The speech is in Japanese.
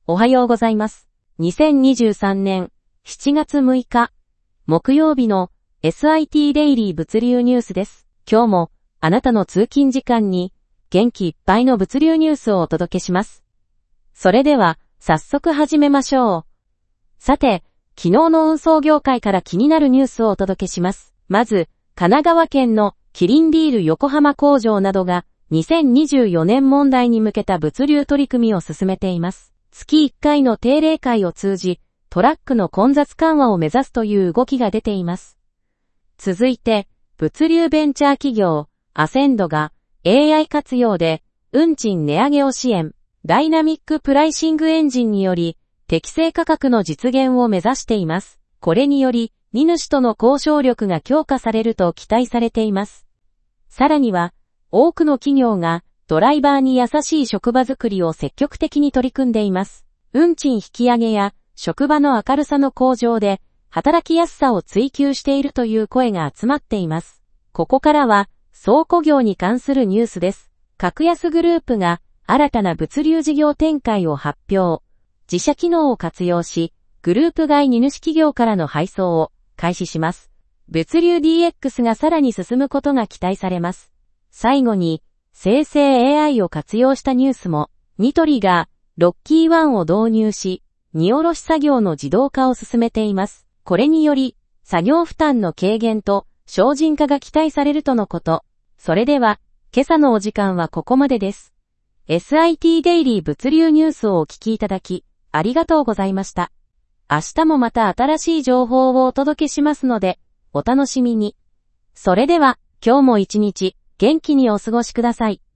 おはようございます。2023年7月6日、木曜日の SIT デイリー物流ニュースです。今日もあなたの通勤時間に元気いっぱいの物流ニュースをお届けします。それでは早速始めましょう。さて、昨日の運送業界から気になるニュースをお届けします。まず、神奈川県のキリンビール横浜工場などが2024年問題に向けた物流取り組みを進めています。月1回の定例会を通じ、トラックの混雑緩和を目指すという動きが出ています。続いて、物流ベンチャー企業、アセンドが AI 活用で運賃値上げを支援、ダイナミックプライシングエンジンにより、適正価格の実現を目指しています。これにより、荷主との交渉力が強化されると期待されています。さらには、多くの企業がドライバーに優しい職場づくりを積極的に取り組んでいます。運賃引き上げや職場の明るさの向上で働きやすさを追求しているという声が集まっています。ここからは倉庫業に関するニュースです。格安グループが新たな物流事業展開を発表。自社機能を活用し、グループ外荷主企業からの配送を開始します。物流 DX がさらに進むことが期待されます。最後に、生成 AI を活用したニュースも、ニトリがロッキーワンを導入し、荷下ろし作業の自動化を進めています。これにより、作業負担の軽減と精進化が期待されるとのこと。それでは、今朝のお時間はここまでです。SIT デイリー物流ニュースをお聞きいただき、ありがとうございました。明日もまた新しい情報をお届けしますので、お楽しみに。それでは、今日も一日、元気にお過ごしください。